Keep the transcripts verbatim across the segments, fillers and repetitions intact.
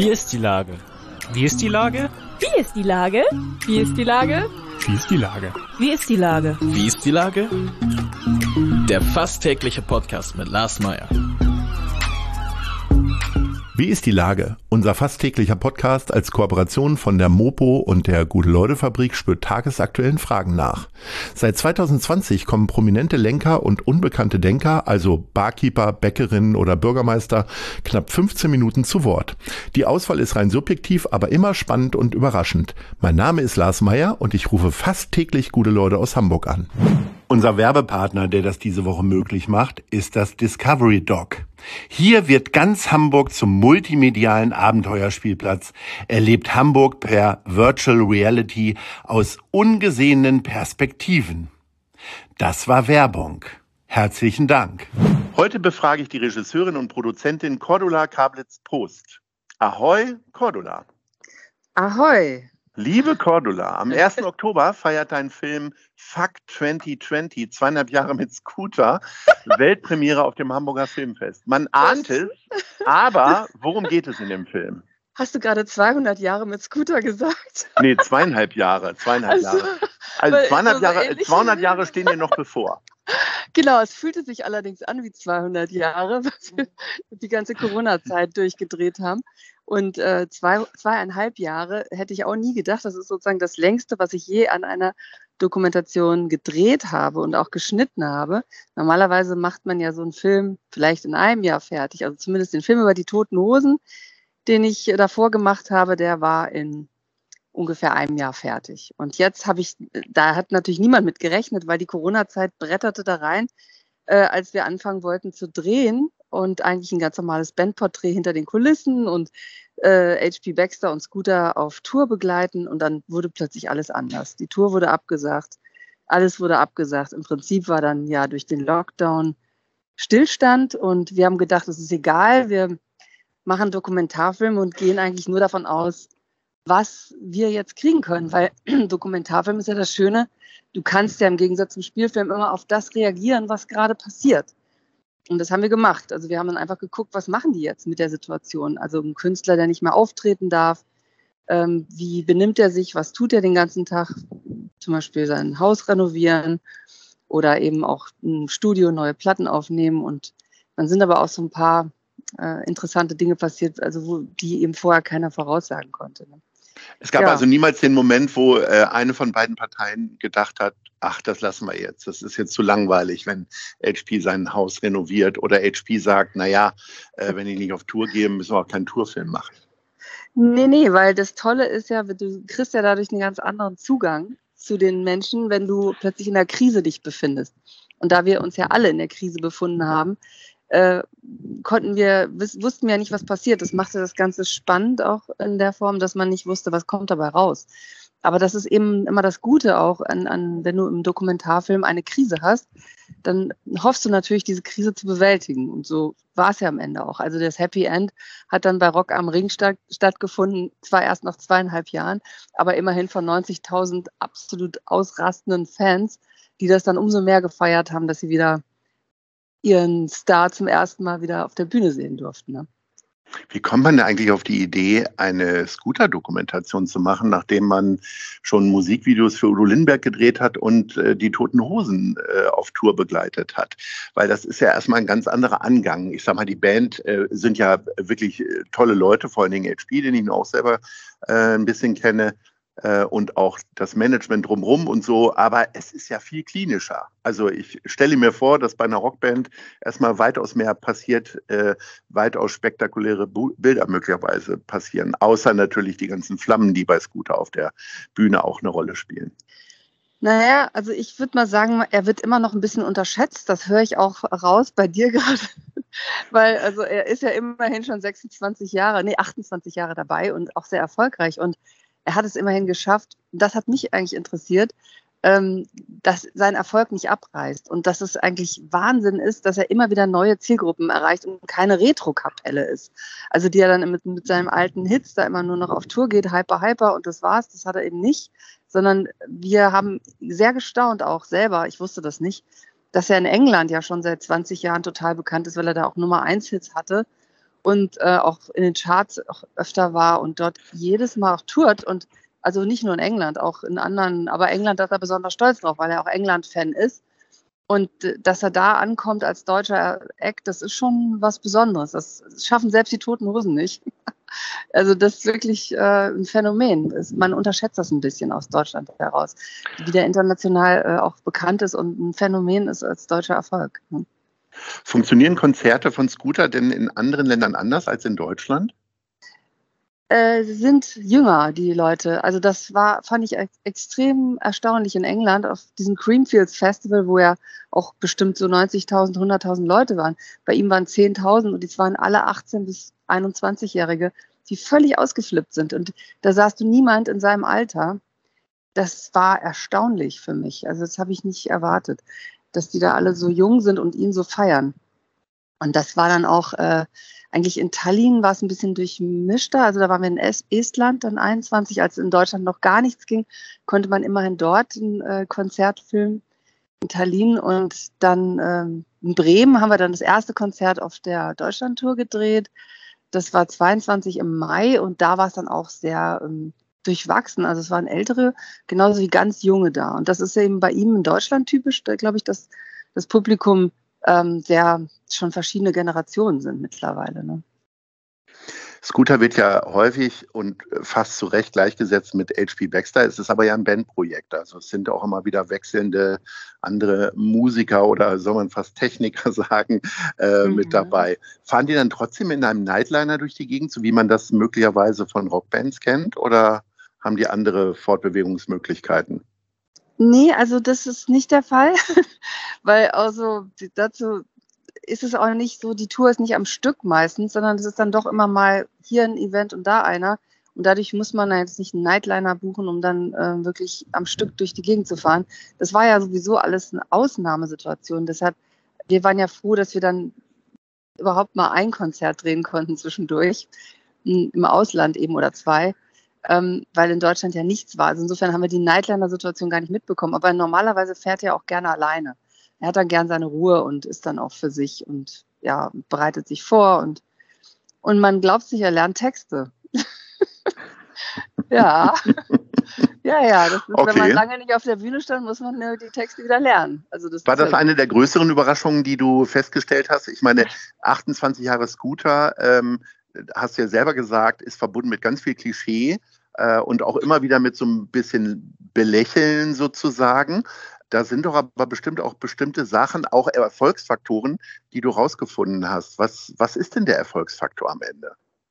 Wie ist die Lage? Wie ist die Lage? Wie ist die Lage? Wie ist die Lage? Wie ist die Lage? Wie ist die Lage? Wie ist die Lage? Der fast tägliche Podcast mit Lars Meyer. Wie ist die Lage? Unser fast täglicher Podcast als Kooperation von der Mopo und der Gute-Leute-Fabrik spürt tagesaktuellen Fragen nach. Seit zwanzig zwanzig kommen prominente Lenker und unbekannte Denker, also Barkeeper, Bäckerinnen oder Bürgermeister, knapp fünfzehn Minuten zu Wort. Die Auswahl ist rein subjektiv, aber immer spannend und überraschend. Mein Name ist Lars Meyer und ich rufe fast täglich gute Leute aus Hamburg an. Unser Werbepartner, der das diese Woche möglich macht, ist das Discovery Dog. Hier wird ganz Hamburg zum multimedialen Abenteuerspielplatz. Erlebt Hamburg per Virtual Reality aus ungesehenen Perspektiven. Das war Werbung. Herzlichen Dank. Heute befrage ich die Regisseurin und Produzentin Cordula Kablitz-Post. Ahoi, Cordula. Ahoi. Liebe Cordula, am ersten Oktober feiert dein Film Fuck zwanzig zwanzig, zweieinhalb Jahre mit Scooter, Weltpremiere auf dem Hamburger Filmfest. Man ahnt es, aber worum geht es in dem Film? Hast du gerade zweihundert Jahre mit Scooter gesagt? Nee, zweieinhalb Jahre, zweieinhalb Also, Jahre. Also weil zweieinhalb so Jahre, ähnlich- zweihundert Jahre stehen dir noch bevor. Genau, es fühlte sich allerdings an wie zweihundert Jahre, was wir die ganze Corona-Zeit durchgedreht haben. Und äh, zwei, zweieinhalb Jahre hätte ich auch nie gedacht. Das ist sozusagen das längste, was ich je an einer Dokumentation gedreht habe und auch geschnitten habe. Normalerweise macht man ja so einen Film vielleicht in einem Jahr fertig. Also zumindest den Film über die Toten Hosen, den ich davor gemacht habe, der war in ungefähr einem Jahr fertig. Und jetzt habe ich, da hat natürlich niemand mit gerechnet, weil die Corona-Zeit bretterte da rein, äh, als wir anfangen wollten zu drehen und eigentlich ein ganz normales Bandporträt hinter den Kulissen und äh, H P Baxter und Scooter auf Tour begleiten und dann wurde plötzlich alles anders. Die Tour wurde abgesagt, alles wurde abgesagt. Im Prinzip war dann ja durch den Lockdown Stillstand und wir haben gedacht, es ist egal, wir machen Dokumentarfilme und gehen eigentlich nur davon aus, was wir jetzt kriegen können, weil Dokumentarfilm ist ja das Schöne, du kannst ja im Gegensatz zum Spielfilm immer auf das reagieren, was gerade passiert. Und das haben wir gemacht. Also wir haben dann einfach geguckt, was machen die jetzt mit der Situation? Also ein Künstler, der nicht mehr auftreten darf, ähm, wie benimmt er sich, was tut er den ganzen Tag? Zum Beispiel sein Haus renovieren oder eben auch ein Studio, neue Platten aufnehmen. Und dann sind aber auch so ein paar äh, interessante Dinge passiert, also wo, die eben vorher keiner voraussagen konnte. Ne? Es gab Ja. also niemals den Moment, wo äh, eine von beiden Parteien gedacht hat, ach, das lassen wir jetzt. Das ist jetzt zu langweilig, wenn H P sein Haus renoviert oder H P sagt, naja, äh, wenn ich nicht auf Tour gehe, müssen wir auch keinen Tourfilm machen. Nee, nee, weil das Tolle ist ja, du kriegst ja dadurch einen ganz anderen Zugang zu den Menschen, wenn du plötzlich in der Krise dich befindest. Und da wir uns ja alle in der Krise befunden haben, äh, konnten wir, wiss, wussten wir ja nicht, was passiert. Das machte das Ganze spannend auch in der Form, dass man nicht wusste, was kommt dabei raus. Aber das ist eben immer das Gute auch, an, an, wenn du im Dokumentarfilm eine Krise hast, dann hoffst du natürlich, diese Krise zu bewältigen. Und so war es ja am Ende auch. Also das Happy End hat dann bei Rock am Ring statt, stattgefunden, zwar erst nach zweieinhalb Jahren, aber immerhin von neunzigtausend absolut ausrastenden Fans, die das dann umso mehr gefeiert haben, dass sie wieder ihren Star zum ersten Mal wieder auf der Bühne sehen durften. Ne? Wie kommt man denn eigentlich auf die Idee, eine Scooter-Dokumentation zu machen, nachdem man schon Musikvideos für Udo Lindenberg gedreht hat und äh, die Toten Hosen äh, auf Tour begleitet hat? Weil das ist ja erstmal ein ganz anderer Angang. Ich sag mal, die Band äh, sind ja wirklich äh, tolle Leute, vor allen Dingen H P, den ich auch selber äh, ein bisschen kenne. Und auch das Management drumherum und so, aber es ist ja viel klinischer. Also ich stelle mir vor, dass bei einer Rockband erstmal weitaus mehr passiert, äh, weitaus spektakuläre Bu- Bilder möglicherweise passieren, außer natürlich die ganzen Flammen, die bei Scooter auf der Bühne auch eine Rolle spielen. Naja, also ich würde mal sagen, er wird immer noch ein bisschen unterschätzt. Das höre ich auch raus bei dir gerade. Weil also er ist ja immerhin schon sechsundzwanzig Jahre, nee, achtundzwanzig Jahre dabei und auch sehr erfolgreich. Und er hat es immerhin geschafft, das hat mich eigentlich interessiert, ähm, dass sein Erfolg nicht abreißt und dass es eigentlich Wahnsinn ist, dass er immer wieder neue Zielgruppen erreicht und keine Retro-Kapelle ist. Also die er dann mit, mit seinem alten Hits da immer nur noch auf Tour geht, Hyper, Hyper und das war's, das hat er eben nicht, sondern wir haben sehr gestaunt auch selber, ich wusste das nicht, dass er in England ja schon seit zwanzig Jahren total bekannt ist, weil er da auch Nummer eins Hits hatte und äh, auch in den Charts auch öfter war und dort jedes Mal auch tourt und also nicht nur in England, auch in anderen, aber England, da ist er besonders stolz drauf, weil er auch England-Fan ist. Und äh, dass er da ankommt als deutscher Act, das ist schon was Besonderes. Das schaffen selbst die Toten Hosen nicht. Also das ist wirklich äh, ein Phänomen. Es, man unterschätzt das ein bisschen aus Deutschland heraus, wie der international äh, auch bekannt ist und ein Phänomen ist als deutscher Erfolg. Hm. Funktionieren Konzerte von Scooter denn in anderen Ländern anders als in Deutschland? Äh, sie sind jünger, die Leute. Also das war, fand ich ex- extrem erstaunlich in England auf diesem Creamfields Festival, wo ja auch bestimmt so neunzigtausend, hunderttausend Leute waren. Bei ihm waren zehntausend und es waren alle achtzehn- bis einundzwanzigjährige, die völlig ausgeflippt sind. Und da sahst du niemand in seinem Alter. Das war erstaunlich für mich. Also das habe ich nicht erwartet, dass die da alle so jung sind und ihn so feiern. Und das war dann auch, äh, eigentlich in Tallinn war es ein bisschen durchmischter. Also da waren wir in Es- Estland dann einundzwanzig, als in Deutschland noch gar nichts ging, konnte man immerhin dort ein äh, Konzert filmen in Tallinn. Und dann ähm, in Bremen haben wir dann das erste Konzert auf der Deutschlandtour gedreht. Das war zweiundzwanzig im Mai und da war es dann auch sehr ähm, durchwachsen. Also es waren Ältere, genauso wie ganz Junge da. Und das ist eben bei ihm in Deutschland typisch, da glaube ich, dass das Publikum ähm, sehr schon verschiedene Generationen sind mittlerweile. Ne? Scooter wird ja häufig und fast zu Recht gleichgesetzt mit H P Baxter. Es ist aber ja ein Bandprojekt. Also es sind auch immer wieder wechselnde andere Musiker oder soll man fast Techniker sagen, äh, Mhm. mit dabei. Fahren die dann trotzdem in einem Nightliner durch die Gegend, so wie man das möglicherweise von Rockbands kennt? Oder haben die andere Fortbewegungsmöglichkeiten? Nee, also das ist nicht der Fall, weil also die- dazu ist es auch nicht so, die Tour ist nicht am Stück meistens, sondern es ist dann doch immer mal hier ein Event und da einer. Und dadurch muss man jetzt nicht einen Nightliner buchen, um dann äh, wirklich am Stück durch die Gegend zu fahren. Das war ja sowieso alles eine Ausnahmesituation. Deshalb, wir waren ja froh, dass wir dann überhaupt mal ein Konzert drehen konnten zwischendurch, m, im Ausland eben oder zwei, ähm, weil in Deutschland ja nichts war. Also insofern haben wir die Nightliner-Situation gar nicht mitbekommen. Aber normalerweise fährt er auch gerne alleine. Er hat dann gern seine Ruhe und ist dann auch für sich und ja, bereitet sich vor und, und man glaubt sich, er lernt Texte. Ja, ja, ja. Das ist, wenn man Okay. lange nicht auf der Bühne stand, muss man äh, die Texte wieder lernen. Also das War ist das ja eine der größeren Überraschungen, die du festgestellt hast? Ich meine, achtundzwanzig Jahre Scooter, ähm, hast du ja selber gesagt, ist verbunden mit ganz viel Klischee äh, und auch immer wieder mit so ein bisschen Belächeln sozusagen. Da sind doch aber bestimmt auch bestimmte Sachen, auch Erfolgsfaktoren, die du rausgefunden hast. Was, was ist denn der Erfolgsfaktor am Ende?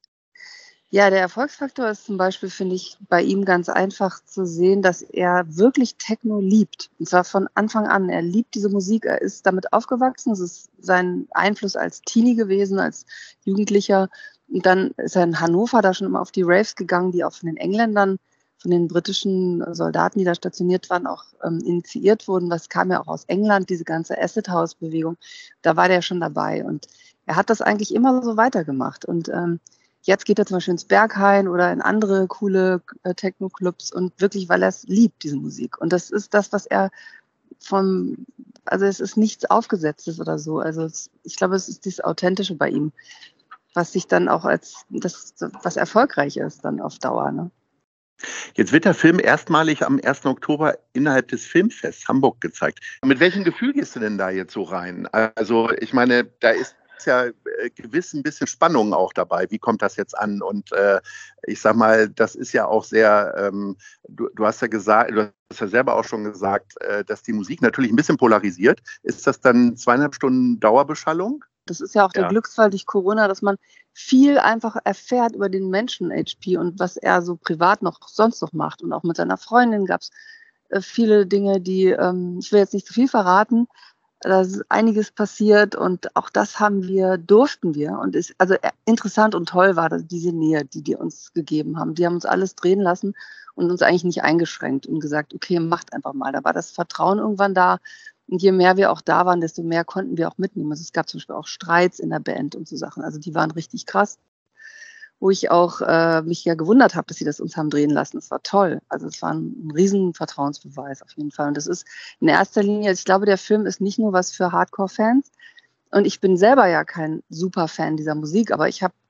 Ja, der Erfolgsfaktor ist zum Beispiel, finde ich, bei ihm ganz einfach zu sehen, dass er wirklich Techno liebt. Und zwar von Anfang an. Er liebt diese Musik, er ist damit aufgewachsen. Es ist sein Einfluss als Teenie gewesen, als Jugendlicher. Und dann ist er in Hannover da schon immer auf die Raves gegangen, die auch von den Engländern, von den britischen Soldaten, die da stationiert waren, auch ähm, initiiert wurden. Was kam ja auch aus England, diese ganze Acid House Bewegung. Da war der schon dabei. Und er hat das eigentlich immer so weitergemacht. Und ähm, jetzt geht er zum Beispiel ins Berghain oder in andere coole äh, Techno-Clubs und wirklich, weil er es liebt, diese Musik. Und das ist das, was er vom, also es ist nichts Aufgesetztes oder so. Also es, ich glaube, es ist das Authentische bei ihm, was sich dann auch als das, was erfolgreich ist dann auf Dauer. Ne? Jetzt wird der Film erstmalig am ersten Oktober innerhalb des Filmfests Hamburg gezeigt. Mit welchem Gefühl gehst du denn da jetzt so rein? Also ich meine, da ist ja äh, gewiss ein bisschen Spannung auch dabei. Wie kommt das jetzt an? Und äh, ich sag mal, das ist ja auch sehr, ähm, du, du hast ja gesagt, du hast ja selber auch schon gesagt, äh, dass die Musik natürlich ein bisschen polarisiert. Ist das dann zweieinhalb Stunden Dauerbeschallung? Das ist ja auch der Ja. Glücksfall durch Corona, dass man viel einfach erfährt über den Menschen H P und was er so privat noch sonst noch macht. Und auch mit seiner Freundin gab es äh, viele Dinge, die, ähm, ich will jetzt nicht zu viel verraten, da ist einiges passiert und auch das haben wir, durften wir. Und ist, also äh, interessant und toll war das, diese Nähe, die die uns gegeben haben. Die haben uns alles drehen lassen und uns eigentlich nicht eingeschränkt und gesagt, okay, macht einfach mal. Da war das Vertrauen irgendwann da. Und je mehr wir auch da waren, desto mehr konnten wir auch mitnehmen. Also es gab zum Beispiel auch Streits in der Band und so Sachen. Also die waren richtig krass. Wo ich auch äh, mich ja gewundert habe, dass sie das uns haben drehen lassen. Es war toll. Also es war ein, ein riesen Vertrauensbeweis auf jeden Fall. Und das ist in erster Linie, ich glaube, der Film ist nicht nur was für Hardcore-Fans. Und ich bin selber ja kein Superfan dieser Musik, aber ich habe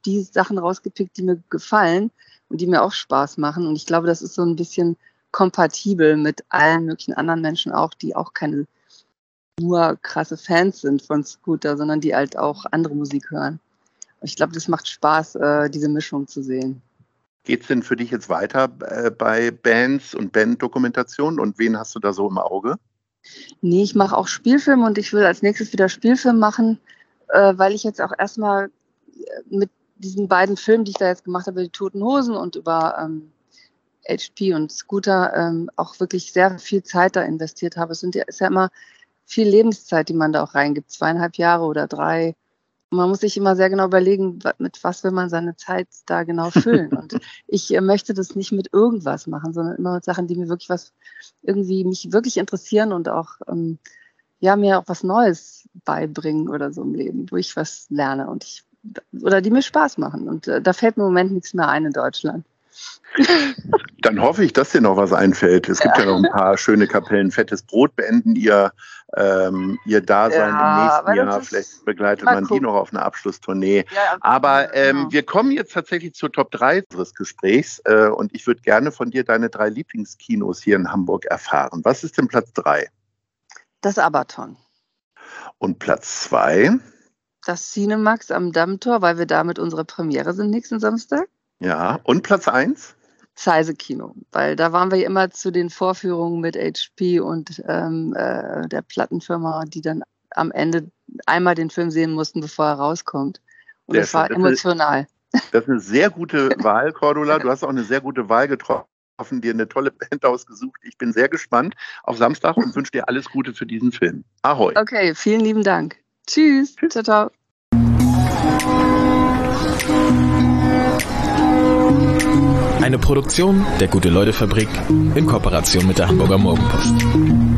die Sachen rausgepickt, die mir gefallen und die mir auch Spaß machen. Und ich glaube, das ist so ein bisschen kompatibel mit allen möglichen anderen Menschen auch, die auch keine nur krasse Fans sind von Scooter, sondern die halt auch andere Musik hören. Und ich glaube, das macht Spaß, äh, diese Mischung zu sehen. Geht's denn für dich jetzt weiter äh, bei Bands und Banddokumentationen und wen hast du da so im Auge? Nee, ich mache auch Spielfilme und ich will als nächstes wieder Spielfilm machen, äh, weil ich jetzt auch erstmal mit diesen beiden Filmen, die ich da jetzt gemacht habe, über die Toten Hosen und über ähm, H P und Scooter, ähm, auch wirklich sehr viel Zeit da investiert habe. Es sind ja, ist ja immer viel Lebenszeit, die man da auch reingibt, zweieinhalb Jahre oder drei. Und man muss sich immer sehr genau überlegen, mit was will man seine Zeit da genau füllen. Und ich äh, möchte das nicht mit irgendwas machen, sondern immer mit Sachen, die mir wirklich was, irgendwie mich wirklich interessieren und auch, ähm, ja, mir auch was Neues beibringen oder so im Leben, wo ich was lerne und ich, oder die mir Spaß machen. Und äh, da fällt mir im Moment nichts mehr ein in Deutschland. Dann hoffe ich, dass dir noch was einfällt. Es gibt ja, ja noch ein paar schöne Kapellen. Fettes Brot beenden ihr, ähm, ihr Dasein ja, im nächsten Jahr. Vielleicht begleitet man gucken. die noch auf einer Abschlusstournee. Ja, aber ähm, genau. Wir kommen jetzt tatsächlich zur Top drei unseres Gesprächs äh, und ich würde gerne von dir deine drei Lieblingskinos hier in Hamburg erfahren. Was ist denn Platz drei? Das Abaton. Und Platz zwei? Das Cinemax am Dammtor, weil wir da mit unserer Premiere sind nächsten Samstag. Ja, und Platz eins? Zeise Kino, weil da waren wir immer zu den Vorführungen mit H P und ähm, äh, der Plattenfirma, die dann am Ende einmal den Film sehen mussten, bevor er rauskommt. Und sehr das war schön. emotional. Das ist eine sehr gute Wahl, Cordula. Du hast auch eine sehr gute Wahl getroffen, dir eine tolle Band ausgesucht. Ich bin sehr gespannt auf Samstag und wünsche dir alles Gute für diesen Film. Ahoi. Okay, vielen lieben Dank. Tschüss. Tschüss. Ciao, ciao. Eine Produktion der Gute-Leute-Fabrik in Kooperation mit der Hamburger Morgenpost.